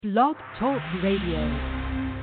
Blog Talk Radio.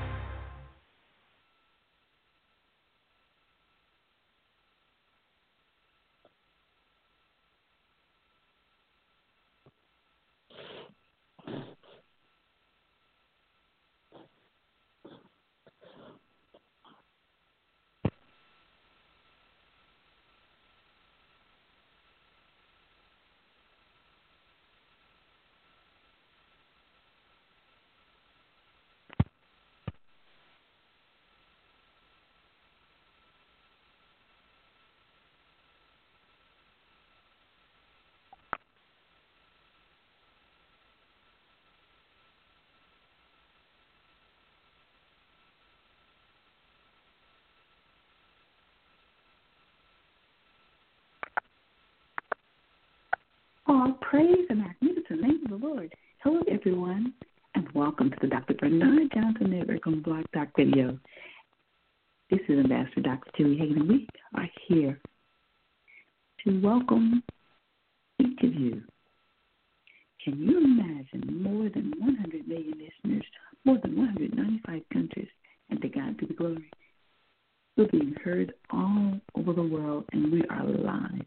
All praise the magnificent name of the Lord. Hello, everyone, and welcome to the Dr. Bernard Johnson Network on Blog Talk Radio. This is Ambassador Dr. Tilly Hagan, and we are here to welcome each of you. Can you imagine more than 100 million listeners, more than 195 countries, and to God be the glory? We're being heard all over the world, and we are live.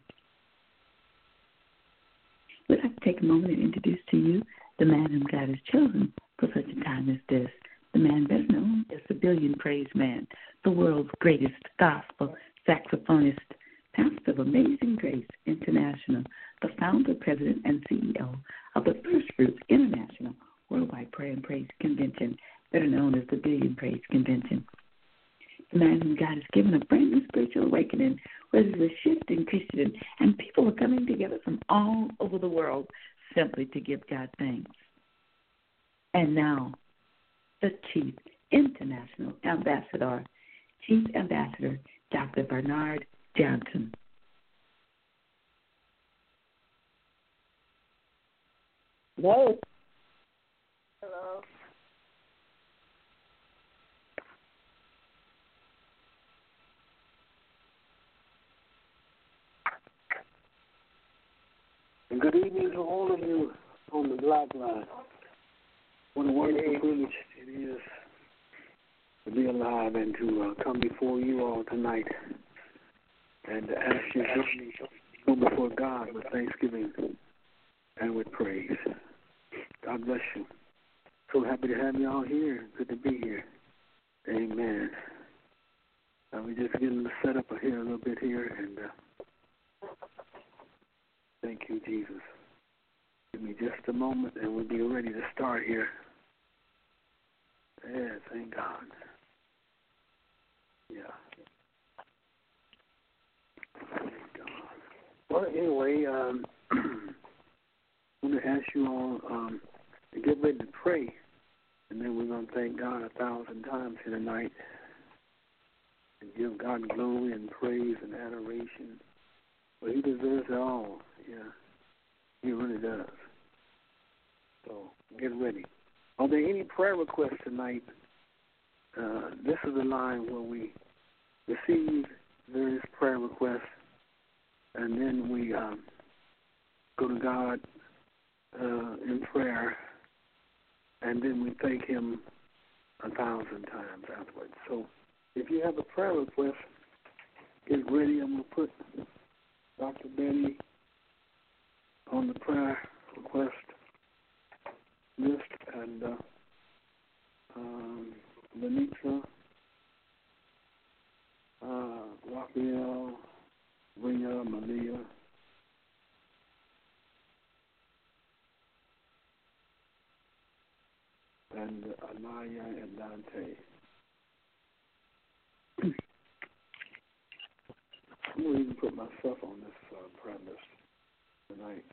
We'd like to take a moment and introduce to you the man whom God has chosen for such a time as this. The man best known as the Billion Praise Man, the world's greatest gospel saxophonist, pastor of Amazing Grace International, the founder, president, and CEO of the First Fruits International Worldwide Prayer and Praise Convention, better known as the Billion Praise Convention. The man whom God has given a brand new spiritual awakening, where there's a shift in Christian, and people are coming together from all over the world simply to give God thanks. And now, the Chief International Ambassador, Chief Ambassador Dr. Bernard Johnson. Hello. Hello. And good evening to all of you on the Black Line. What a wonderful privilege it is to be alive and to come before you all tonight and to ask you to go before God with thanksgiving and with praise. God bless you. So happy to have you all here. Good to be here. Amen. We're just getting set up here a little bit here, and thank you, Jesus. Give me just a moment, and we'll be ready to start here. Yeah, thank God. Yeah. Thank God. Well, anyway, I'm going to ask you all to get ready to pray, and then we're going to thank God 1,000 times here tonight and give God glory and praise and adoration. Well, He deserves it all. Yeah, He really does. So get ready. Are there any prayer requests tonight? This is the line where we receive various prayer requests, and then we go to God in prayer, and then we thank Him 1,000 times afterwards. So if you have a prayer request, get ready. I'm going to put Dr. Benny on the prayer request list, and Lenitra, Raphael, Rhea, Malia, and Anaya and Dante. I'm going to even put myself on this prayer list tonight.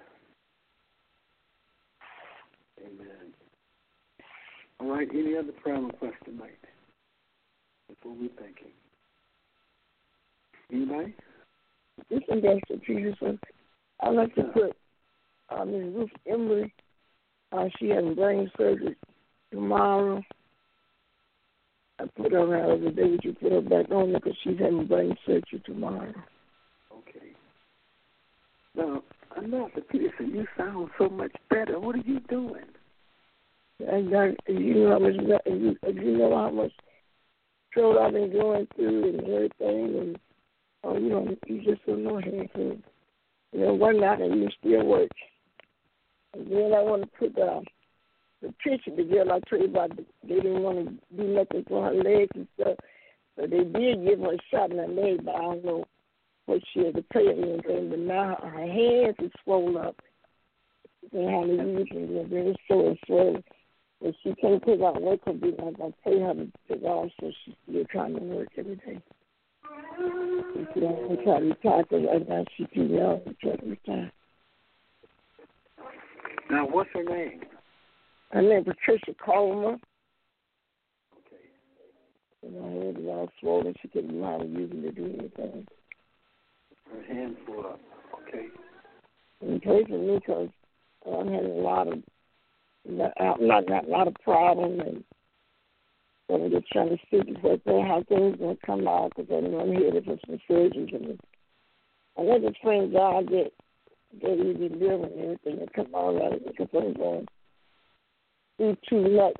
Amen. All right, any other prayer requests tonight before we thank Him? Anybody? This is Ambassador Peterson. I'd like to put Ms. Ruth Emily. She has brain surgery tomorrow. I put her on the other day. Would you put her back on there because she's having brain surgery tomorrow? Okay. Now, Ambassador Peterson, you sound so much better. What are you doing? And God, you know how much trouble I've been going through and everything, and you just don't know anything. One night I used to still work, and then I want to put the picture together. I told you about they didn't want to do nothing for her legs and stuff, but they did give her a shot in her leg, but I don't know what she had to pay or anything. But now her hands is swollen up. They have to use them. They're very sore and swollen. But she can't take out work because they're not going to pay her to take off, so she's still trying to work every day. She don't try to retire because right now she's too young to try to retire. Now, what's her name? Her name is Patricia Coleman. Okay. And her head is all swollen. She couldn't know how to use it to do anything. Her hands full up. Okay. And pray for me because I'm having a lot of problems, and so I'm just trying to see how things are going to come out because I know I'm headed for some surgeries. And I just pray God that He deliver and everything will come out right because I'm going through too much.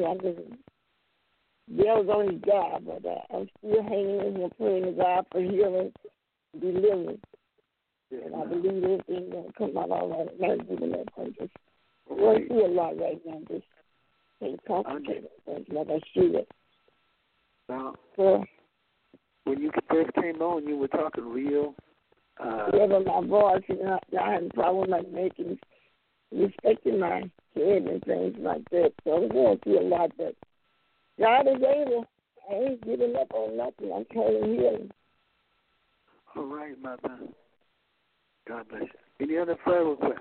Devil's on his job, but I'm still hanging in here praying to God for healing and deliverance. And I believe everything's going to come out all right. I'm not giving up. I'm just going through a lot right now. Just can't concentrate on things like I should. Now, So, when you first came on, you were talking real. But my voice, I had a problem like respecting my head and things like that. So I'm going through a lot, but God is able. I ain't giving up on nothing. I'm calling healing. All right, Mother. God bless you. Any other prayer requests?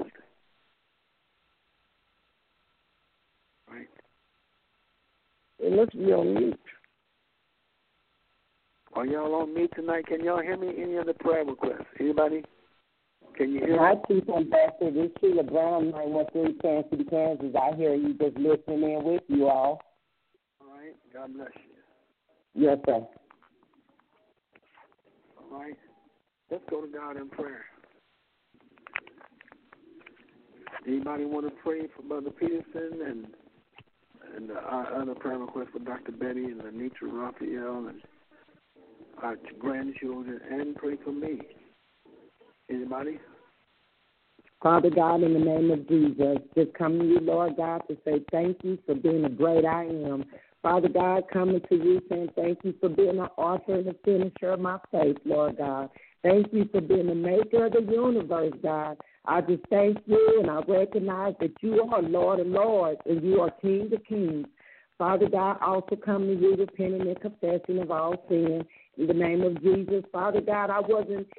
Right. It must be on mute. Are y'all on mute tonight? Can y'all hear me? Any other prayer requests? Anybody? Can you hear me? Hi, Chief Ambassador. This is Sheila Brown, 913 Kansas City, Kansas. I hear you just listening in with you all. All right. God bless you. Yes, sir. All right. Let's go to God in prayer. Anybody want to pray for Brother Peterson and our other prayer request for Dr. Betty and Anitra Raphael and our grandchildren, and pray for me? Anybody? Father God, in the name of Jesus, just coming to you, Lord God, to say thank you for being the great I am. Father God, coming to you saying thank you for being the author and the finisher of my faith, Lord God. Thank you for being the maker of the universe, God. I just thank you, and I recognize that you are Lord of lords, and you are King of kings. Father God, also come to you repenting and confessing of all sin. In the name of Jesus, Father God, I wasn't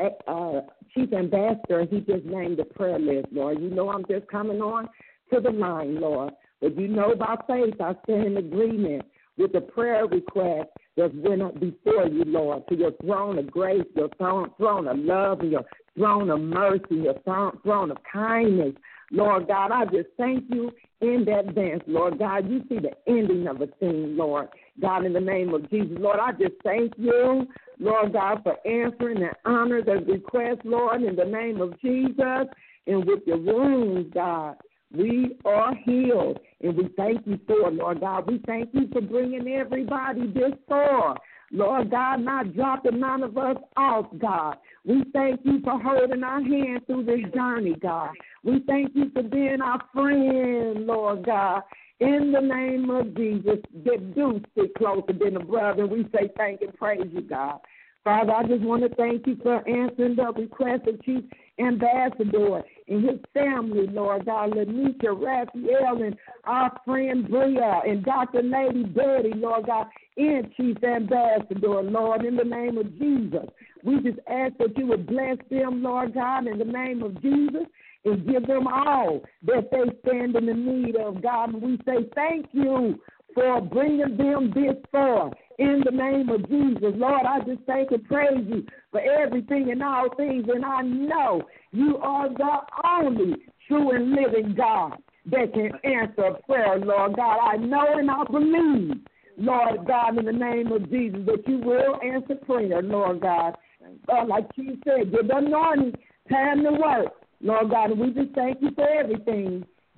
Chief Ambassador. He just named the prayer list, Lord. You know I'm just coming on to the line, Lord. But you know by faith I stand in agreement with the prayer request that went up before you, Lord, to your throne of grace, your throne of love, and your throne of mercy, your throne of kindness. Lord God, I just thank you in advance, Lord God. You see the ending of a thing, Lord. God, in the name of Jesus, Lord, I just thank you, Lord God, for answering and honor the request, Lord, in the name of Jesus. And with your wounds, God, we are healed, and we thank you for it, Lord God. We thank you for bringing everybody this far, Lord God, not dropping none of us off, God. We thank you for holding our hand through this journey, God. We thank you for being our friend, Lord God. In the name of Jesus, that do stick closer than a brother. We say thank and praise you, God. Father, I just want to thank you for answering the request of Chief Ambassador and his family, Lord God, Lanisha, Raphael, and our friend Bria, and Dr. Lady Betty, Lord God, and Chief Ambassador, Lord, in the name of Jesus. We just ask that you would bless them, Lord God, in the name of Jesus, and give them all that they stand in the need of, God. And we say thank you for bringing them this far. In the name of Jesus, Lord, I just thank and praise you for everything and all things. And I know you are the only true and living God that can answer a prayer, Lord God. I know and I believe, Lord God, in the name of Jesus, that you will answer prayer, Lord God. Like you said, give the anointing time to work, Lord God. And we just thank you for everything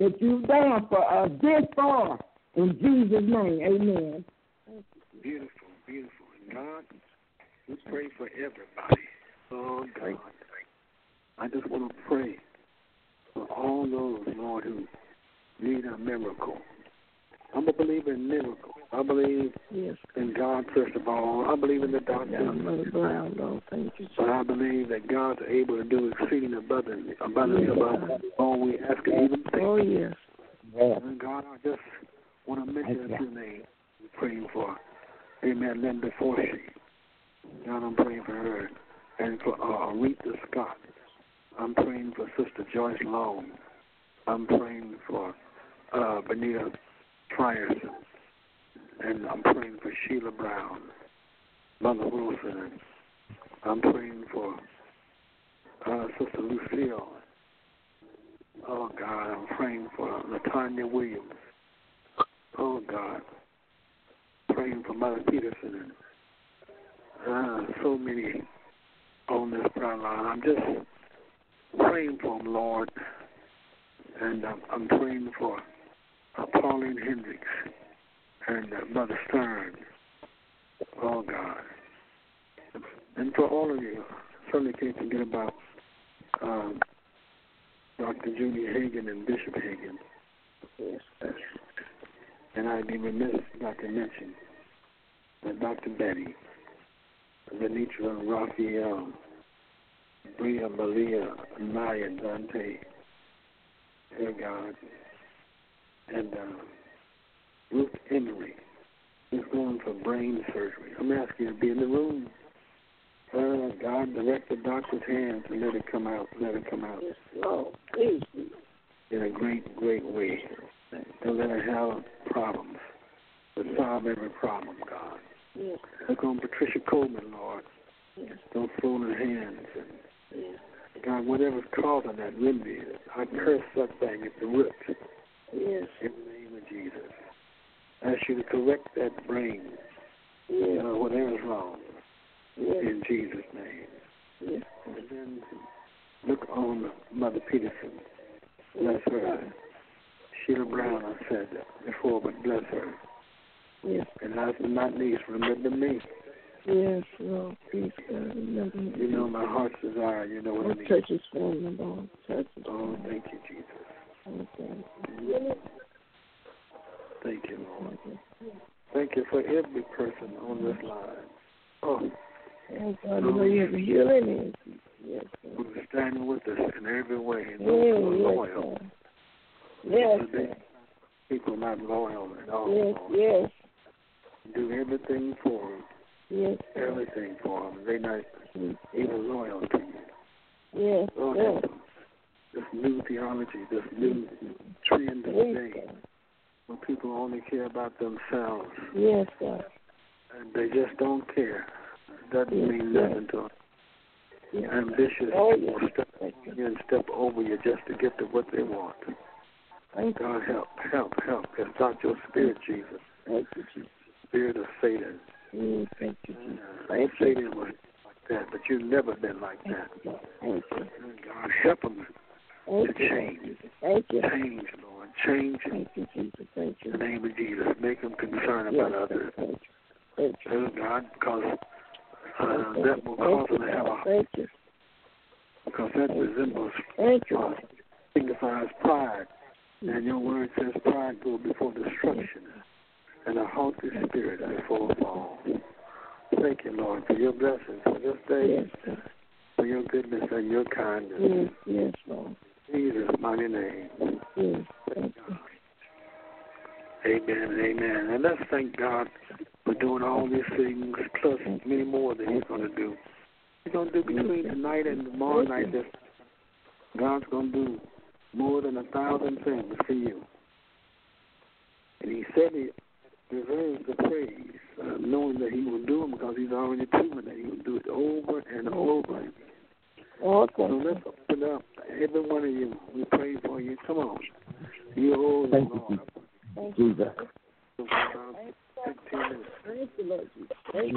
that you've done for us this far. In Jesus' name, amen. Beautiful, beautiful. And God, we pray for everybody. Oh, God. I just want to pray for all those, Lord, who need a miracle. I'm a believer in miracles. I believe in God, first of all. I believe in the doctor. But I believe that God's able to do exceeding abundantly above all we ask and even think. Oh, yes. And God, I just want to mention a few names we're praying for. Amen. Linda Forsey. God, I'm praying for her. And for Aretha Scott. I'm praying for Sister Joyce Long. I'm praying for Benita Frierson. And I'm praying for Sheila Brown, Mother Wilson. I'm praying for Sister Lucille. Oh, God, I'm praying for Latanya Williams. Oh, God. Praying for Mother Peterson. And so many on this prayer line. I'm just praying for them, Lord. And I'm praying for Pauline Hendricks and Mother Stern. Oh, God. And for all of you, certainly can't forget about Dr. Judy Hagan and Bishop Hagan. Yes. And I'd be remiss not to mention that Dr. Betty, Venitra Raphael, Bria Malia, Maya Dante, dear God, and Ruth Emery is going for brain surgery. I'm asking you to be in the room. God, direct the doctor's hands and let it come out. Let it come out. Oh, please. In a great, great way. Don't let her have problems. But solve every problem, God. Yes. Look on Patricia Coleman, Lord. Yes. Don't throw in her hands. And God, whatever's causing that remedy, I curse that thing at the root. Yes. In the name of Jesus. I ask you to correct that brain. Yes. Whatever's wrong. Yes. In Jesus' name. Yes. And then look on Mother Peterson. Bless her. Sheila Brown, I said that before, but bless her. Yes. And last but not least, remember me. Yes, Lord, please, God, remember me. You know my heart's desire. You know what I mean. Touch his family, Lord. Touch his Oh, family. thank you, Jesus. Okay. Thank you, Lord. Thank you for every person on this line. Oh, thank God, you know you have a healing. Yes, who's standing with us in every way. And yes, those who are loyal. Yes, people not loyal at all. Yes, yes. Do everything for them. Yes. Everything for them. They're not even loyal to you. Yes, Lord, yes. This new theology, this new trend today, where people only care about themselves. Yes, God. And they just don't care. It doesn't mean nothing to them. Yes. Ambitious people step you and step over you just to get to what they want. God, help. It's not your spirit, Jesus. Thank you, Jesus. Spirit of Satan. Thank you, Jesus. Satan was like that, but you've never been like that. Thank you. God, help them to change. Thank you. Change, Lord. Change. Thank you, Jesus. Thank you. In the name of Jesus. Make them concerned about others. Thank you. God, because that will cause them to have a... Thank you. Because that resembles... Thank you. Signifies pride. And your word says pride goes before destruction, and a haughty spirit before a fall. Thank you, Lord, for your blessings for this day, for your goodness and your kindness. Yes, Lord. In Jesus' mighty name. Yes, thank you. Amen and amen. And let's thank God for doing all these things, plus many more that He's going to do. He's going to do between tonight and tomorrow night. God's going to do more than 1,000 things for you. And He said He deserves the praise, knowing that He will do them because He's already proven that He will do it over and over. Okay. So let's open up. Every one of you, we pray for you. Come on. You hold the Lord. Jesus. Thank you, Lord Jesus. Thank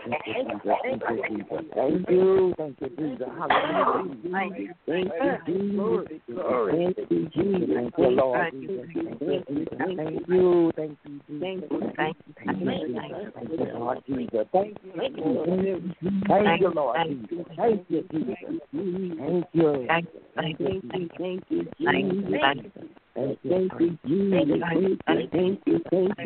you, Jesus. Hallelujah. Thank you, Jesus. Thank you, Jesus. Thank you, Lord. Thank you, thank you, Jesus. Thank you, Lord Jesus. Thank you, Lord Jesus. Thank you, Jesus. Thank you. Thank you, Jesus. Thank you, Jesus. Thank you, Jesus. Thank you, Jesus. Thank you,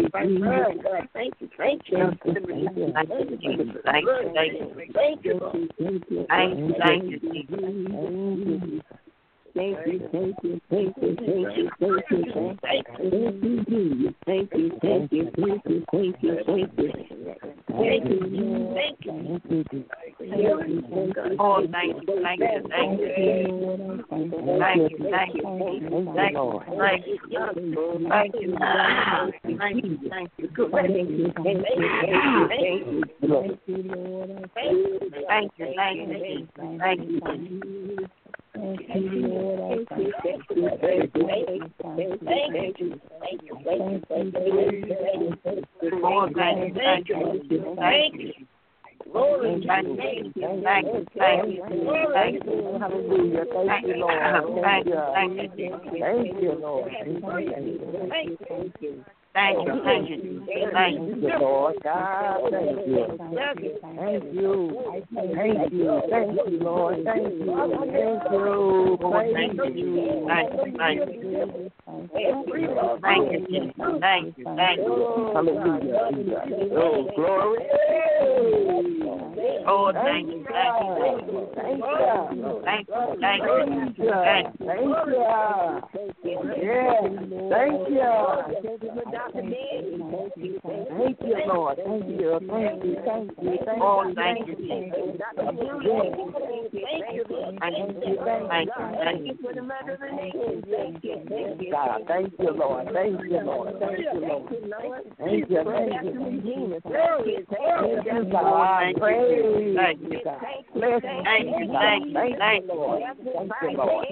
Thank you, Lord God. Thank you. Thank you. Thank you, Lord. Thank you. Hallelujah. Oh, glory. Oh, thank you. Thank you. Thank you, Lord. Thank you. Oh, thank you. God, thank you, Lord. Thank you, Lord. Thank you, Lord. Thank you, God. Praise you, God. Bless you, God. Thank you, Lord. Thank you, Lord.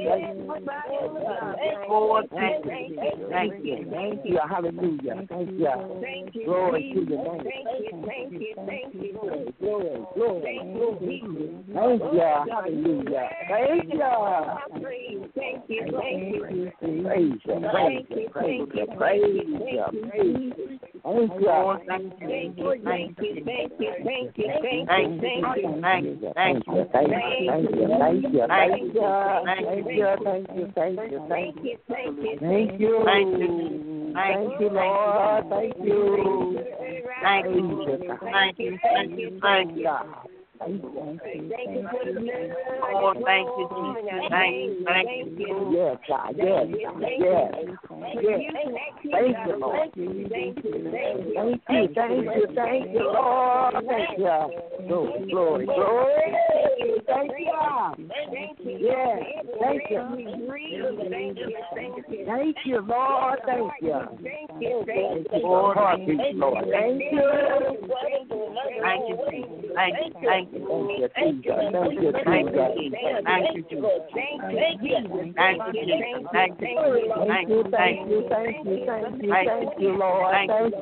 Thank you. Thank you. Hallelujah. Thank you. Glory to your name. Thank you. Glory. Thank you. Hallelujah. Thank you. Thank you. Praise you. Thank you, Lord. Thank you. Thank you. Oh, thank you, Jesus. Thank you. Yes, God. Yes. Thank you, Lord. Thank you, Lord. Thank you. Glory. Thank you. Yes. Thank you. Thank you, Lord. Thank you. Lord. Thank you. Thank you, Jesus. Thank you, Lord.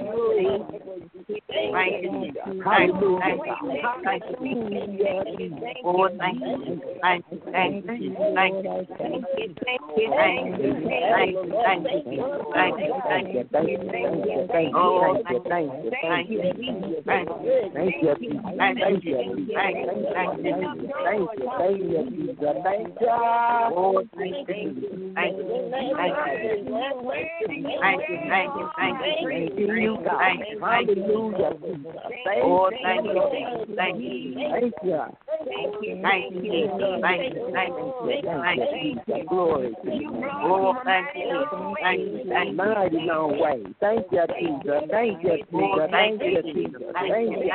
Mighty long way. Thank you, Jesus. Thank you, Jesus. Thank you, Jesus. Thank you.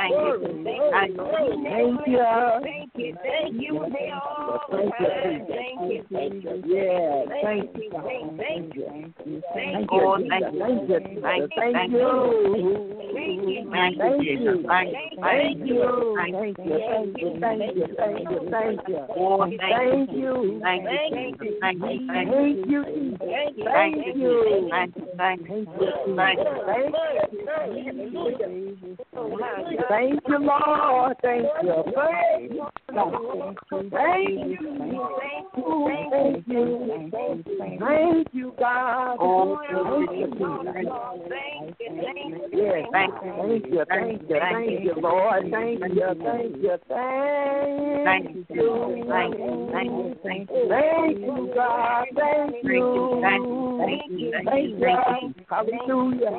Yeah, thank you. Thank you. Thank you. Thank you, Lord. Thank you. Thank you, God. Thank you, Lord. Thank you. Thank you, God. Thank you. Hallelujah.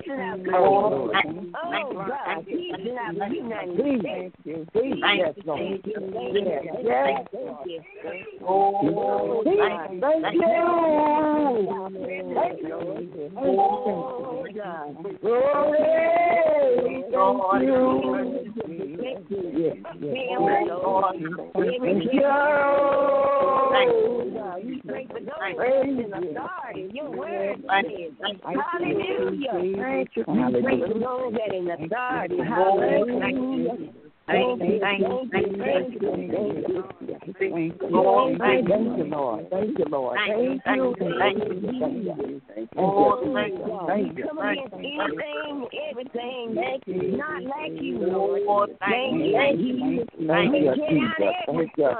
teaching us. Oh, God, teaching us. Yes, Lord. Yes. Oh, thank you. Thank you. Oh, God. Glory. Thank you. Yes, yes. Your word says, hallelujah. Thank you. Know that in authority. Hallelujah. Thank you, Lord. Thank you, Lord. Thank you, Lord. Thank you. Thank you. Come against anything, everything that's not like you, Lord. Thank you. Thank you, Jesus. Thank you.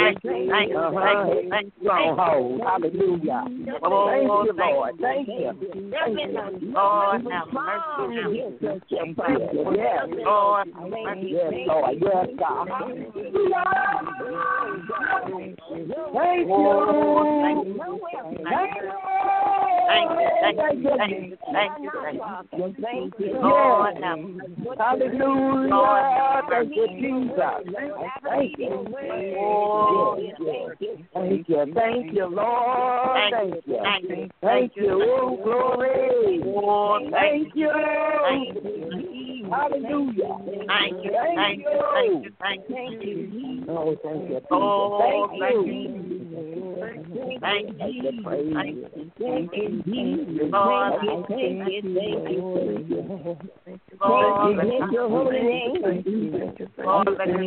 Stronghold. Hallelujah. Thank you, Lord. Thank you. Lord, have mercy. Yes, Lord. Yes, Lord. Yes, God. Thank you. Thank you. Lord, hallelujah. Thank you, Jesus. Thank you. Thank you. Thank you, Lord. Thank you. Thank you. Oh, glory. Thank you. Hallelujah. Thank you. Thank you. Thank you. Oh, thank you. Thank you. Thank you. Lord, bless your holy name. Lord, let your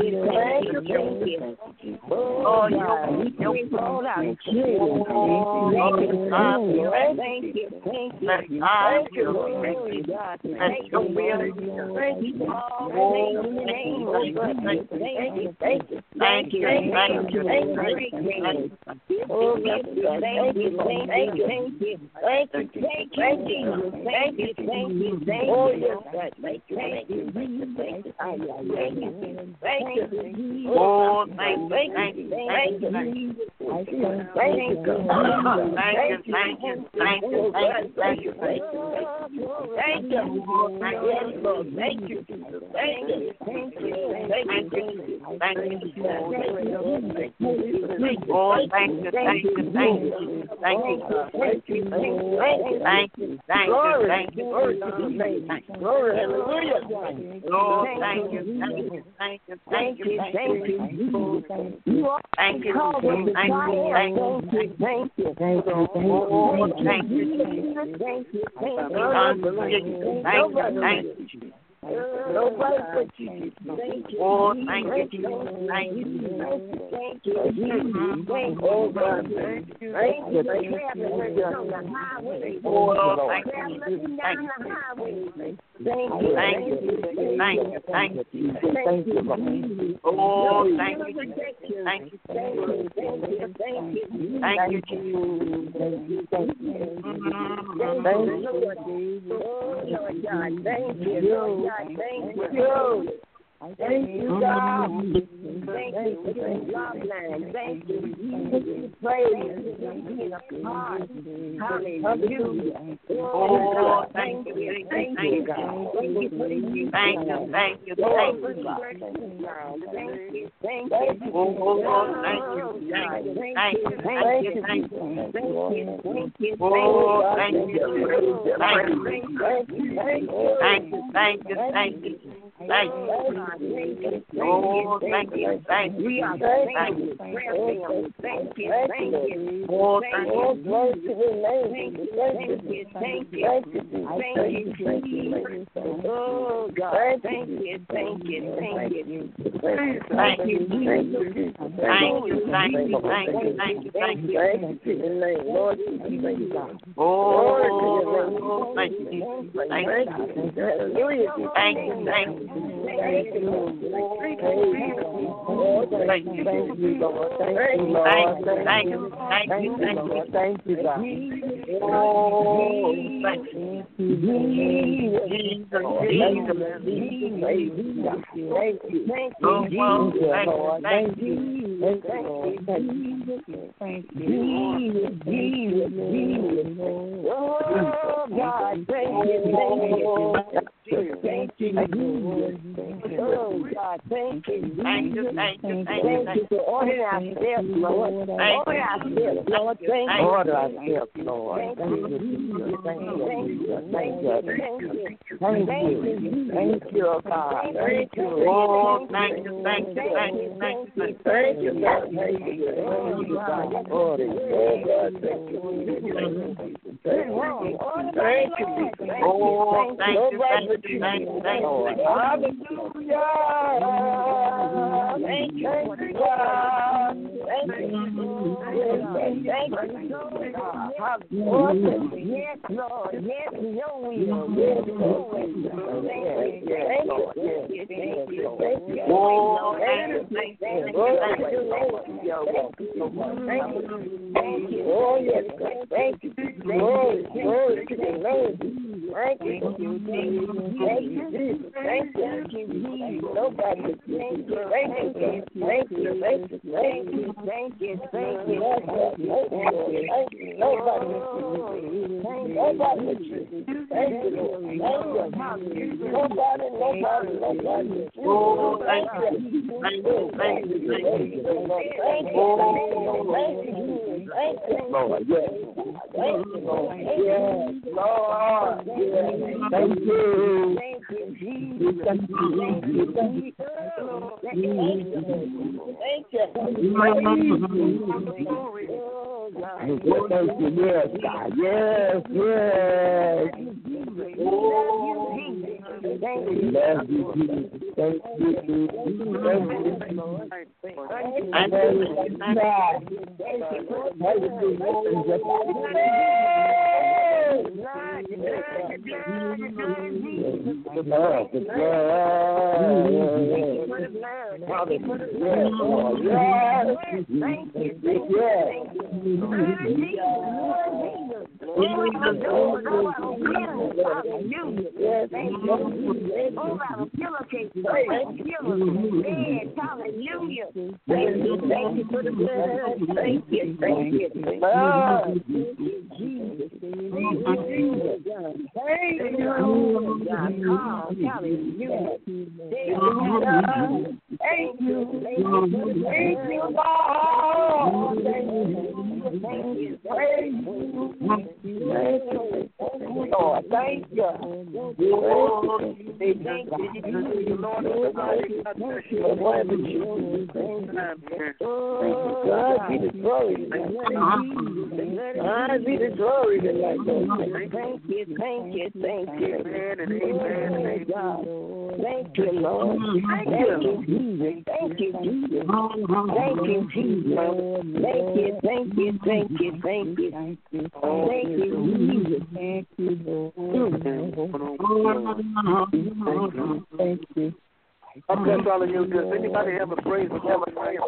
Nobody but you. Thank you. Oh, thank you. Thank you. Thank you. Oh, God. Thank you. Thank you. Thank you. Oh, thank you. Thank you. Thank you. Thank you. Thank you. Thank you. Thank you. Oh, thank you. Thank you. Thank you. Thank you. Thank you. Thank you. Thank you. Thank you. Oh, Lord God. Thank you. Lord God. Thank you. Thank you, God. Thank you for your love line. Thank you. Praise. Hallelujah. Oh, thank you. Thank you, God. Thank you. Thank you. Thank you. Thank you. Thank you. Thank you. Oh, thank you. Thank you. Thank you. Thank you. Thank you. Oh, thank you. Thank you. Thank you. Thank you. Thank you. Thank you. Oh, thank you. Thank you. We are thank you. Thank you. Thank you. Oh, thank you. Glory to your name. Thank you. Thank you. Thank you. Oh, God. Thank you. Thank you. Thank you. Thank you. Thank you. Thank you. Thank you. Thank you. Thank you. Thank you. Thank you. Lord, thank you, God. Oh, thank you. Thank you. Thank you. Thank you. Thank you, Lord. Thank you, Lord. Thank you, Lord. Thank you, Lord. Thank you, Lord. Thank you, God. Oh, thank you. Jesus, Jesus. Thank you. Thank you, Lord. Thank you. Thank you, Lord. Thank you. Thank you. Jesus, Jesus, Jesus. Oh, God, thank you. Thank you. Oh, God, thank you. Thank you for ordering our steps, Lord. Order our steps, Lord. Thank you. Order our steps, Lord. Thank you. Thank you, God. Thank you. Oh, thank you. Thank you, God. Thank you. Order. Oh, God, thank you. Thank you. Oh, thank you. Hallelujah. Thank you, God. Thank you. Yes, Lord. Yes, your will. Yes, Lord. Thank you. Oh, yes, thank you. Glory to the Lord. Thank you. Thank you. Nobody. Thank you. Lord, yes. Thank you, Lord. Yes, Lord. Yes. Thank you. Thank you, Jesus. Thank you. Thank you. Thank you. Yes, God. Yes. Thank you. Love you, Jesus. Thank you. Hallelujah. Thank you for the blood. Thank you. Thank you, Jesus. Thank you, God. Thank you, God. Hallelujah. Thank you. Thank you, Lord. Thank you. Lord, thank you. God be the glory tonight. God be the glory tonight. Thank you. Thank you, God. Thank you, Lord. Thank you, Jesus. Thank you, Jesus. Thank you, Jesus. Thank you. Thank you, Jesus. Thank you. God bless all of you. Does anybody have a praise report?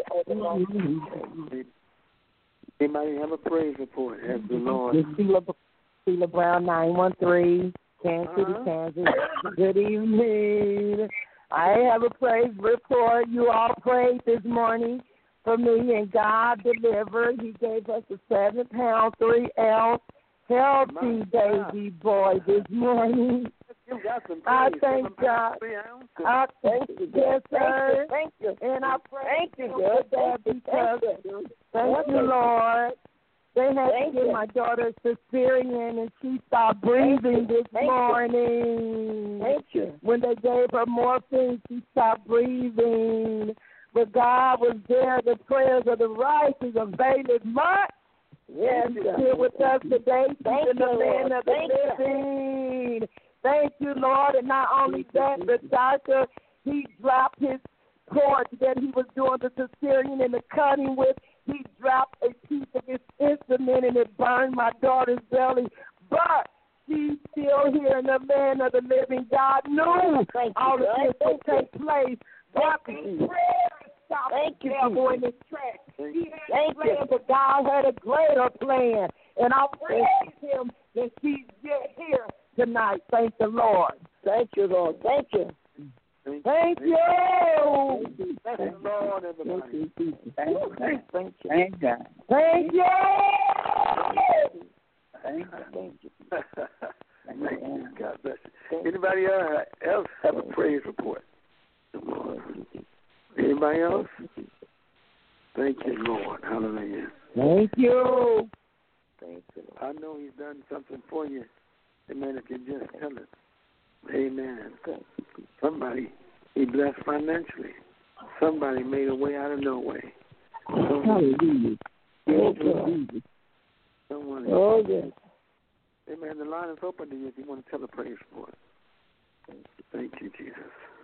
Anybody have a praise report? As the Lord. Sheila Brown, 913, Kansas City, Kansas. Good evening. I have a praise report. You all prayed this morning for me, and God delivered. He gave us a 7-pound, 3-ounce healthy baby boy this morning. I thank God. I thank you, yes, sir. Thank you. And I pray for that because thank you, Lord. They had to give my daughter cesarean, and she stopped breathing this morning. Thank you. When they gave her morphine, she stopped breathing. But God was there. The prayers of the righteous availeth much. Yes, He's here with us today. Thank you, the land of the living. Thank you, Lord. And not only that, the doctor, he dropped his cord that he was doing the cesarean and the cutting with. He dropped a piece of his instrument, and it burned my daughter's belly. But she's still here in the land of the living. God knew all of this would take place. God stop the devil in his tracks. He had a plan, but God had a greater plan. And I praise him that she's yet here tonight. Thank the Lord. Thank you, Lord. Thank you. Thank you. Thank you, Lord. Thank you. Thank God. Thank you. Thank you. Anybody else have a praise report? Anybody else? Thank you, Lord. Hallelujah. Thank you. Thank you. I know He's done something for you. Amen. If you just tell it. Amen. Somebody He blessed financially. Somebody made a way out of no way. Hallelujah. Someone. Oh, yes. Amen. The line is open to you if you want to tell a praise report. Thank you, Jesus.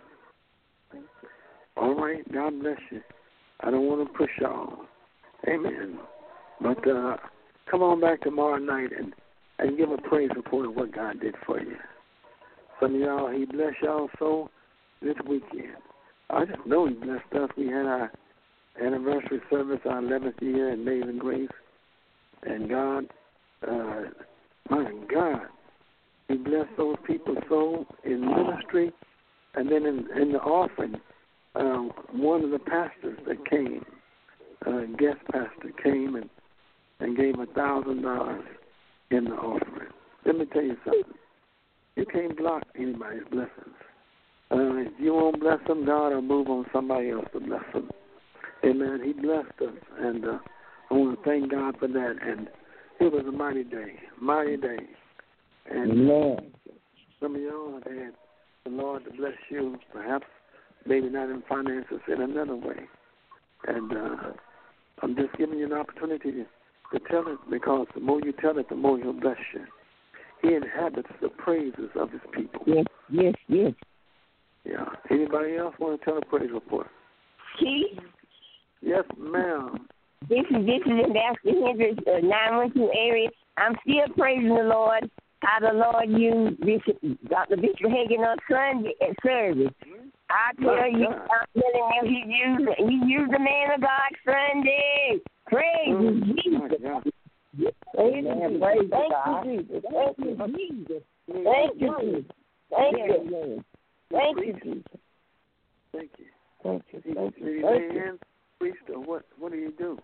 All right. God bless you. I don't want to push y'all. Amen. But come on back tomorrow night and give a praise report of what God did for you. Some of y'all, He blessed y'all so this weekend. I just know He blessed us. We had our anniversary service, our 11th year in Amazing Grace. And God, my God, He blessed those people so in ministry. And then in the offering, one of the pastors that came, guest pastor, came and gave $1,000 in the offering. Let me tell you something. You can't block anybody's blessings. If you won't bless them, God will move on somebody else to bless them. Amen. He blessed us, and I want to thank God for that. And it was a mighty day, mighty day. And Amen. some of y'all have had the Lord to bless you, perhaps maybe not in finances, in another way. And I'm just giving you an opportunity to tell it, because the more you tell it, the more He'll bless you. He inhabits the praises of His people. Yes, yes, yes. Yeah. Anybody else want to tell a praise report? Keith, Yes, ma'am. this is Ambassador Hendricks, 912 area. I'm still praising the Lord. How the Lord used Dr. Bishop Hagan on Sunday at service. I tell you, I'm telling you, he used the man of God Sunday. Praise Jesus. Praise you, Jesus. Thank you, Jesus. Thank you, Jesus. Thank you. Thank you, Jesus. Thank you. Thank you. Thank Did he you. lay Thank you. hands, priest, or what? What do you do?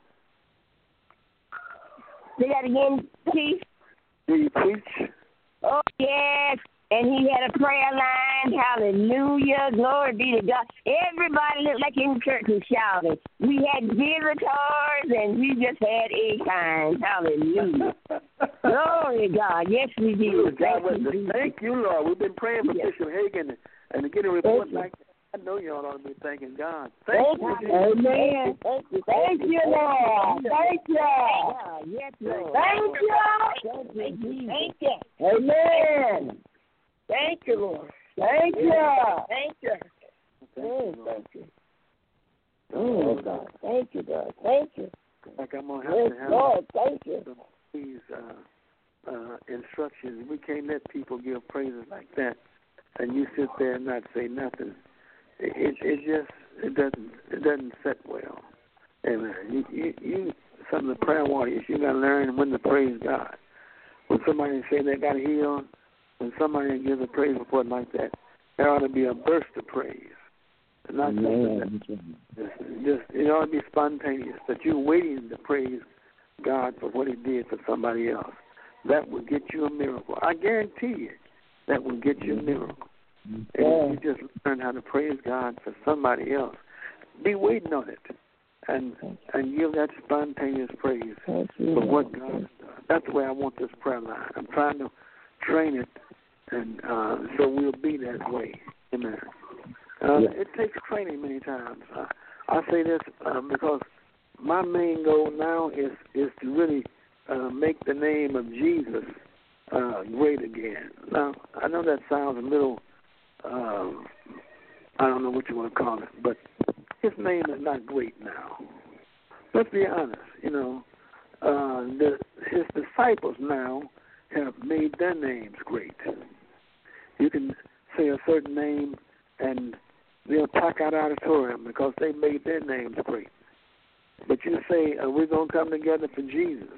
Say that again, Keith. Do you preach? Oh, yes. And he had a prayer line. Hallelujah. Glory be to God. Everybody looked like in church was shouting. We had visitors, and we just had a kind. Hallelujah. Glory to God. Yes, we did. Thank you, Lord. We've been praying for Bishop Hagan, and to get a report like that, I know y'all ought to be thanking God. Thank you, Jesus. Amen. Thank you, Lord. Thank you. Yes, Lord. Thank you. Thank you. Amen. Thank you, Lord. Thank you. Thank you. Thank you. Oh, God. Thank you, God. Thank you. Like I'm going to Yes, have Lord. Thank you. these instructions. We can't let people give praises like that, and you sit there and not say nothing. It doesn't set well. Amen. You some of the prayer warriors, you got to learn when to praise God. When somebody say they got healed, when somebody gives a praise report like that, there ought to be a burst of praise. Not just it ought to be spontaneous, that you're waiting to praise God for what He did for somebody else. That will get you a miracle. I guarantee you that will get you a miracle. And if you just learn how to praise God for somebody else, be waiting on it and give that spontaneous praise for what God has done. That's the way I want this prayer line. I'm trying to train it, and so we'll be that way. Amen. It takes training many times. I say this because my main goal now is to really make the name of Jesus great again. Now, I know that sounds a little, I don't know what you want to call it, but His name is not great now. Let's be honest. His disciples now have made their names great. You can say a certain name and they'll pack out auditorium because they made their names great. But you say, we're going to come together for Jesus.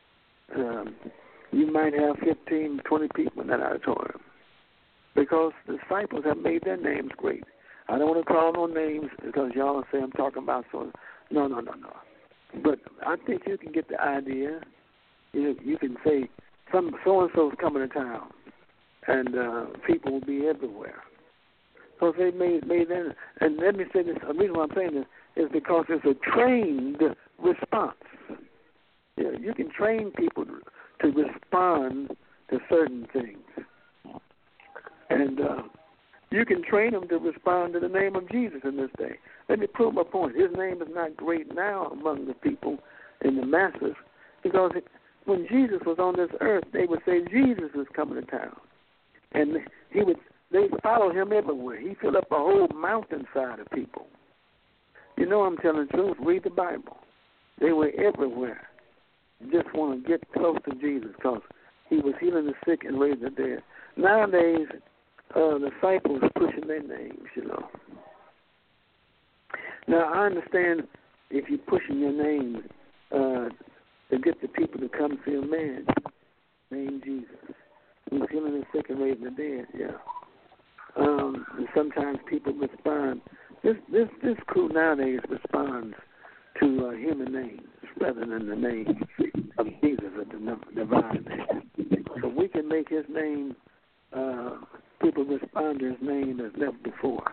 You might have 15, 20 people in that auditorium because the disciples have made their names great. I don't want to call no names because y'all will say I'm talking about so. No. But I think you can get the idea. You can say so-and-so is coming to town, and people will be everywhere. So they made that. And let me say this, the reason why I'm saying this is because it's a trained response. Yeah, you can train people to respond to certain things. And you can train them to respond to the name of Jesus in this day. Let me prove my point. His name is not great now among the people in the masses because when Jesus was on this earth, they would say Jesus is coming to town. And they followed him everywhere. He filled up a whole mountainside of people. You know I'm telling the truth. Read the Bible. They were everywhere. Just want to get close to Jesus because he was healing the sick and raising the dead. Nowadays, disciples pushing their names, you know. Now, I understand if you're pushing your name to get the people to come see a man named Jesus who's healing the sick and raising the dead, yeah. And sometimes people respond. This crew nowadays responds to human names rather than the name of Jesus, the divine name. So we can make his name, people respond to his name as never before.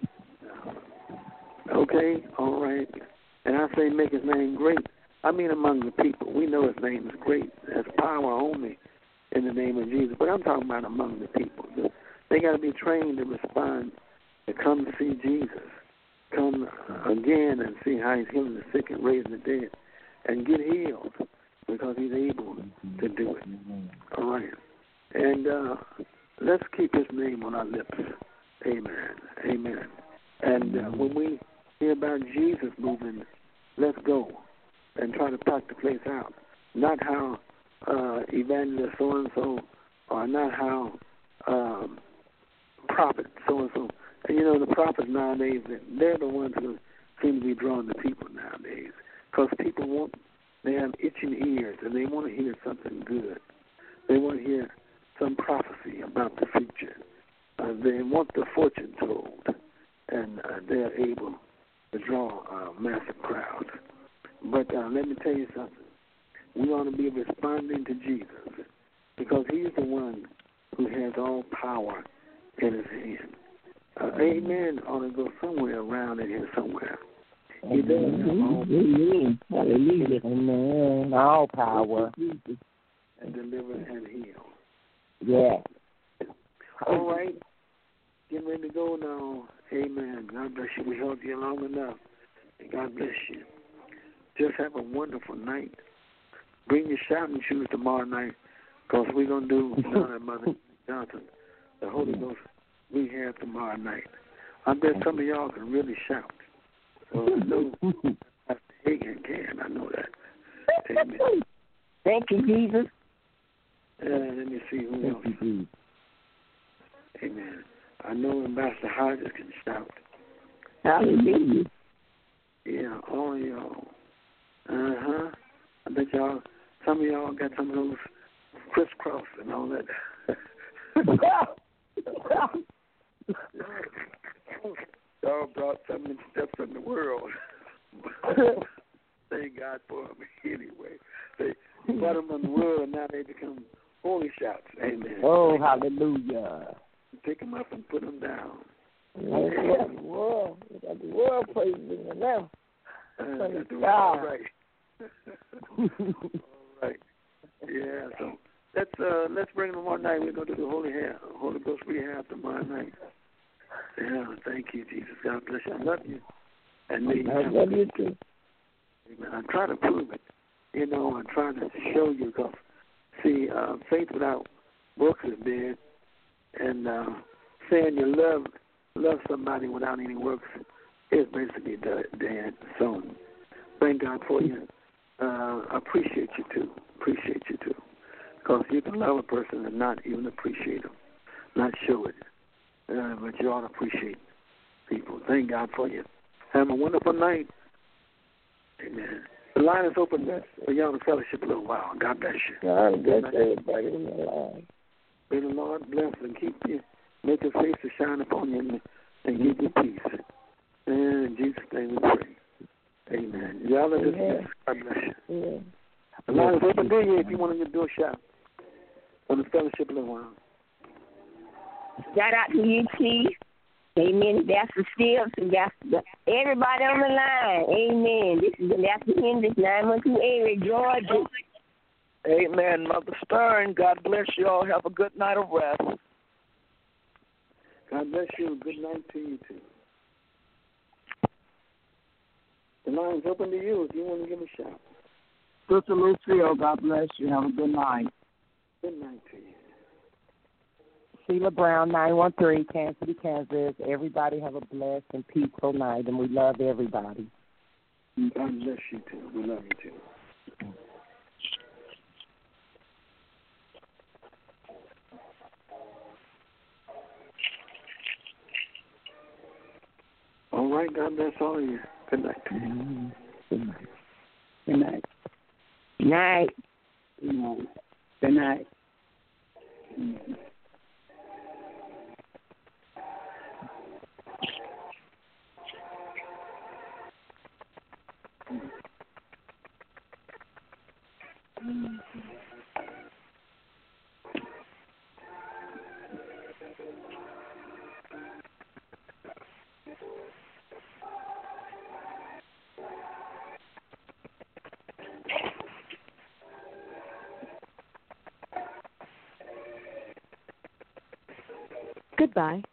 Okay, all right. And I say make his name great. I mean among the people. We know his name is great. There's power only in the name of Jesus. But I'm talking about among the people. They got to be trained to respond, to come see Jesus. Come again and see how he's healing the sick and raising the dead. And get healed because he's able to do it. All right. And let's keep his name on our lips. Amen. Amen. And when we hear about Jesus moving, let's go and try to pack the place out. Not how evangelist so-and-so or not how prophet so-and-so. And, you know, the prophets nowadays, they're the ones who seem to be drawing the people nowadays because people they have itching ears and they want to hear something good. They want to hear some prophecy about the future. They want the fortune told, and they're able to draw massive crowds. But let me tell you something. We ought to be responding to Jesus because he's the one who has all power in his hand. Amen ought to go somewhere around in here somewhere. He does have all power. Hallelujah. Amen. All power. And deliver and heal. Yeah. All right. Getting ready to go now. Amen. God bless you. We held you long enough. God bless you. Just have a wonderful night. Bring your shouting shoes tomorrow night because we're going to do John and Mother Johnson, the Holy Ghost rehab tomorrow night. I bet some of y'all can really shout. So I know Pastor Hagan can. I know that. Amen. Thank you, Jesus. Let me see who else. Amen. I know Ambassador Hodges can shout. Hallelujah. Yeah, all of y'all. I bet some of y'all got some of those crisscross and all that. Y'all brought some of them steps in the world. Thank God for them anyway. They brought them in the world and now they become holy shouts. Amen. Oh, hallelujah. Pick them up and put them down. Yeah, the world. We got the world praising them now. All right. All right. Yeah, so let's bring them tomorrow night. We're going to do the Holy Ghost rehab tomorrow night. Yeah, thank you, Jesus. God bless you. I love you. And I love you too. Amen. I try to prove it. You know, I'm trying to show you because, see, faith without works is dead. And saying you love somebody without any works is basically dead. So thank God for you. I appreciate you too. Because you can love a person and not even appreciate them, not show it. But you ought to appreciate people. Thank God for you. Have a wonderful night. Amen. The line is open for y'all to fellowship a little while. God bless you. God bless everybody in the line. May the Lord bless and keep you. Make his face to shine upon you and give you peace. And in Jesus' name we pray. Amen. Y'all are dismissed. God bless you. Yeah. The line is open to you if you want to do a shout. On the fellowship a little while. Shout out to you, Chief. Amen. That's the Stips and that's everybody on the line. Amen. This is Ambassador Hendricks, 912 area, Georgia. Amen. Mother Stern, God bless you all. Have a good night of rest. God bless you. Good night to you, too. The line's open to you if you want to give a shout. Sister Lucille, God bless you. Have a good night. Good night to you. Sheila Brown, 913, Kansas City, Kansas. Everybody have a blessed and peaceful night, and we love everybody. God bless you, too. We love you, too. All right, God bless all of you. Good night. Mm-hmm. Good night. Good night. Night. Good night. Good night. Mm-hmm. Goodbye.